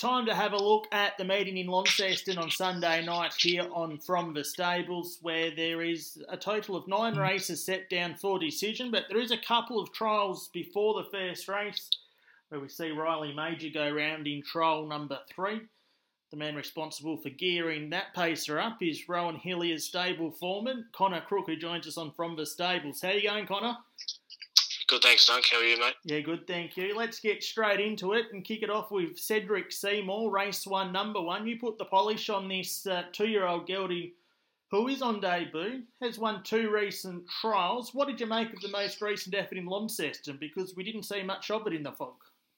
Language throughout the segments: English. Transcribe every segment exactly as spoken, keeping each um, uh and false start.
time to have a look at the meeting in Launceston on Sunday night here on From the Stables, where there is a total of nine races set down for decision, but there is a couple of trials before the first race, where we see Riley Major go round in trial number three. The man responsible for gearing that pacer up is Rowan Hillier's stable foreman, Connor Crook, who joins us on From the Stables. How are you going, Connor? Good, thanks, Dunk. How are you, mate? Yeah, good, thank you. Let's get straight into it and kick it off with Cedric Seymour, race one, number one. You put the polish on this uh, two-year-old gelding who is on debut, has won two recent trials. What did you make of the most recent effort in Launceston? Because we didn't see much of it in the fog.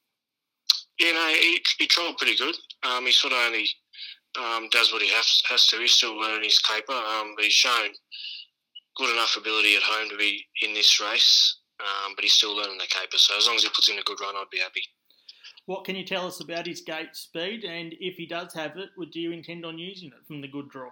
Yeah, no, he, he trialled pretty good. Um, he sort of only um, does what he has, has to. He's still learning his caper, um, but he's shown good enough ability at home to be in this race. Um, but he's still learning the caper, so as long as he puts in a good run, I'd be happy. What can you tell us about his gate speed, and if he does have it, would you intend on using it from the good draw?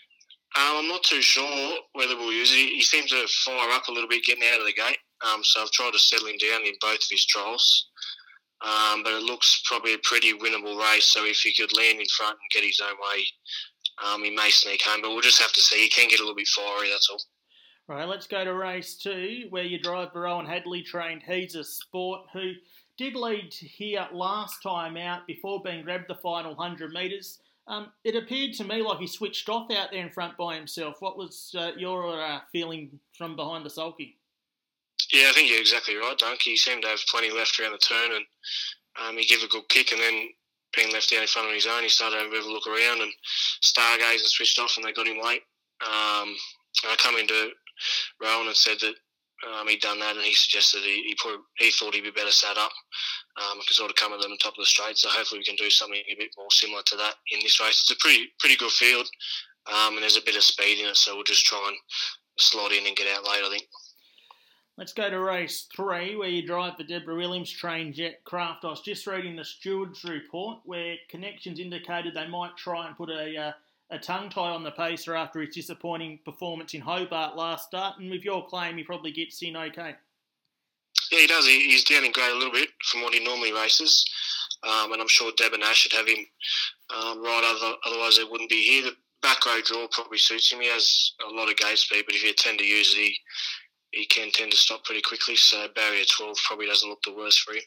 Um, I'm not too sure whether we'll use it. He seems to fire up a little bit getting out of the gate, um, so I've tried to settle him down in both of his trials. Um, but it looks probably a pretty winnable race, so if he could land in front and get his own way, um, he may sneak home, but we'll just have to see. He can get a little bit fiery, that's all. Right, let's go to race two, where you drive for Rowan Hadley trained He's a Sport, who did lead here last time out before being grabbed the final one hundred metres. Um, it appeared to me like he switched off out there in front by himself. What was uh, your uh, feeling from behind the sulky? Yeah, I think you're exactly right, Dunk. He seemed to have plenty left around the turn, and um, he gave a good kick, and then being left out in front on his own, he started to have a bit of a look around and stargaze and switched off, and they got him late. Um, and I come into Rowan and said that um, he'd done that, and he suggested he he, put, he thought he'd be better sat up um, and could sort of come at them on top of the straight. So hopefully we can do something a bit more similar to that in this race. It's a pretty pretty good field, um, and there's a bit of speed in it, so we'll just try and slot in and get out late, I think. Let's go to race three, where you drive for Deborah Williams trained Jet Craft. I was just reading the stewards report, where Connections indicated they might try and put a uh, a tongue-tie on the pacer after his disappointing performance in Hobart last start, and with your claim, he probably gets in okay. Yeah, he does. He, he's down in grade a little bit from what he normally races, um, and I'm sure Deb and Ash would have him um, right, other, otherwise they wouldn't be here. The back row draw probably suits him. He has a lot of gate speed, but if you tend to use it, he, he can tend to stop pretty quickly, so barrier twelve probably doesn't look the worst for him.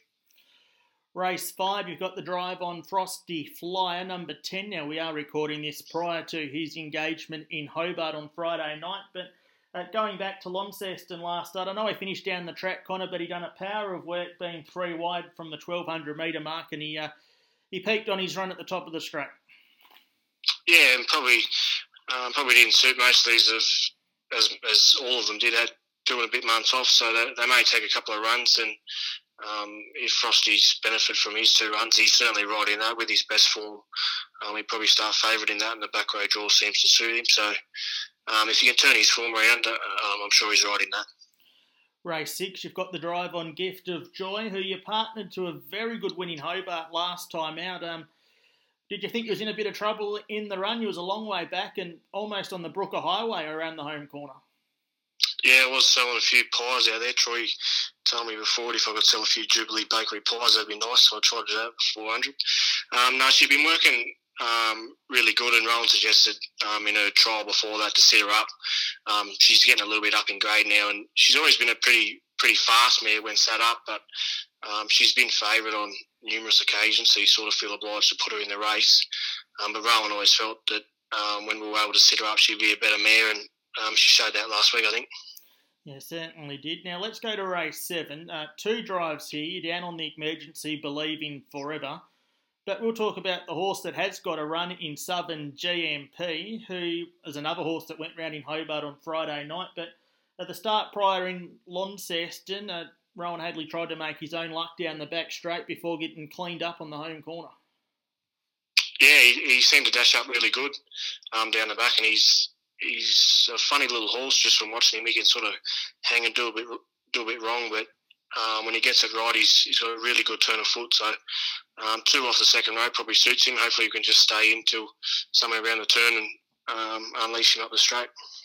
Race five, you've got the drive on Frosty Flyer, number ten. Now, we are recording this prior to his engagement in Hobart on Friday night, but uh, going back to Launceston last start, I know he finished down the track, Connor, but he done a power of work being three wide from the twelve hundred metre mark, and he uh, he peaked on his run at the top of the straight. Yeah, and probably um, probably didn't suit most of these as, as, as all of them did, had doing a bit months off, so they, they may take a couple of runs, and Um, if Frosty's benefit from his two runs, he's certainly right in that with his best form. Um, he'd probably start favourite in that, and the back row draw seems to suit him. So um, if he can turn his form around, uh, um, I'm sure he's right in that. Race six, you've got the drive on Gift of Joy, who you partnered to a very good win in Hobart last time out. Um, did you think he was in a bit of trouble in the run? He was a long way back and almost on the Brooker Highway around the home corner. Yeah, I was selling a few pies out there. Troy told me before if I could sell a few Jubilee Bakery pies, that'd be nice. So I tried to do that for four hundred. Um, no, she'd been working um, really good, and Rowan suggested um, in her trial before that to sit her up. Um, she's getting a little bit up in grade now, and she's always been a pretty pretty fast mare when sat up, but um, she's been favourite on numerous occasions, so you sort of feel obliged to put her in the race. Um, but Rowan always felt that um, when we were able to sit her up, she'd be a better mare, and um, she showed that last week, I think. Yeah, certainly did. Now, let's go to race seven. Uh, two drives here. You're down on the emergency, Believing Forever. But we'll talk about the horse that has got a run in Southern G M P, who is another horse that went round in Hobart on Friday night. But at the start prior in Launceston, uh, Rowan Hadley tried to make his own luck down the back straight before getting cleaned up on the home corner. Yeah, he, he seemed to dash up really good um, down the back, and he's he's a funny little horse. Just from watching him, he can sort of hang and do a bit do a bit wrong, but um, when he gets it right, he's he's got a really good turn of foot. So um, two off the second row probably suits him. Hopefully, you can just stay in till somewhere around the turn and um, unleash him up the straight.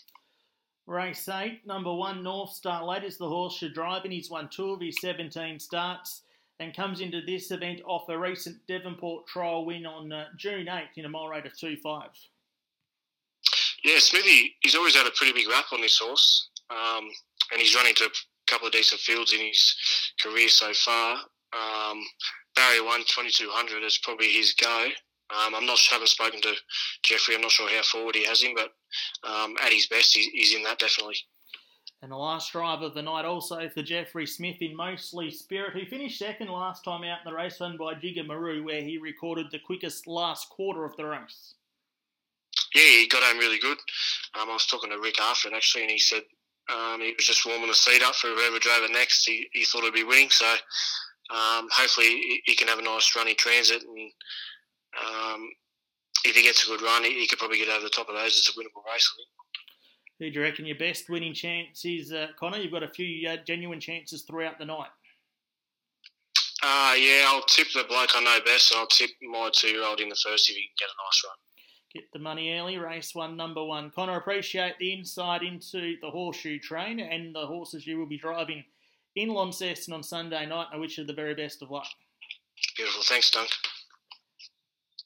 Race eight, number one, North Star Lad is the horse you're driving. He's won two of his seventeen starts. and comes into this event off a recent Devonport trial win on uh, June eighth in a mile rate of two five. Yeah, Smithy, he's always had a pretty big rap on this horse, um, and he's running to a couple of decent fields in his career so far. Um, Barrier one, twenty-two hundred is probably his go. Um, I'm not haven't spoken to Jeffrey. I'm not sure how forward he has him, but um, at his best, he's, he's in that definitely. And the last drive of the night also for Jeffrey Smith in Mostly Spirit, who finished second last time out in the race run by Jigga Maru, where he recorded the quickest last quarter of the race. Yeah, he got home really good. Um, I was talking to Rick after it actually, and he said um, he was just warming the seat up for whoever drove it next. He, he thought he'd be winning, so um, hopefully he, he can have a nice run in transit, and um, if he gets a good run, he, he could probably get over the top of those. It's a winnable race, I think. Who do you reckon your best winning chance is, uh, Connor? You've got a few uh, genuine chances throughout the night. Uh, yeah, I'll tip the bloke I know best, and I'll tip my two-year-old in the first if he can get a nice run. Get the money early, race one, number one. Connor, appreciate the insight into the Horseshoe Train and the horses you will be driving in Launceston on Sunday night. I wish you the very best of luck. Beautiful. Thanks, Dunk.